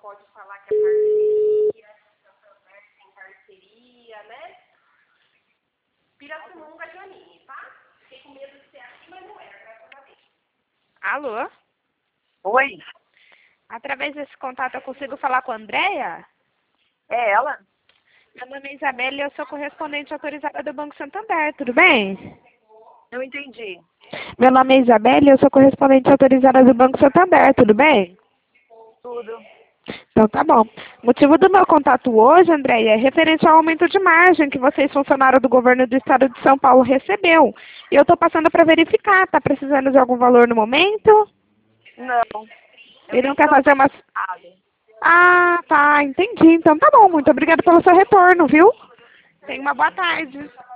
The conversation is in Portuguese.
pode falar que é parceria, tem parceria, né? Pirassununga, Janine, tá? Fiquei com medo de ser aqui, mas não era, graças a Deus. Alô? Oi, Através desse contato eu consigo falar com a Andréia? é ela? Meu nome é Isabela e eu sou correspondente autorizada do Banco Santander, tudo bem? Não entendi. Meu nome é Isabela e eu sou correspondente autorizada do Banco Santander, tudo bem? Tudo. Então tá bom. O motivo do meu contato hoje, Andréia, é referente ao aumento de margem que vocês, funcionários do governo do estado de São Paulo, recebeu. E eu estou passando para verificar, tá precisando de algum valor no momento? Não. Ele não quer fazer uma... Nada. Ah, tá, entendi. Então tá bom, muito obrigada pelo seu retorno, viu? Tenha uma boa tarde.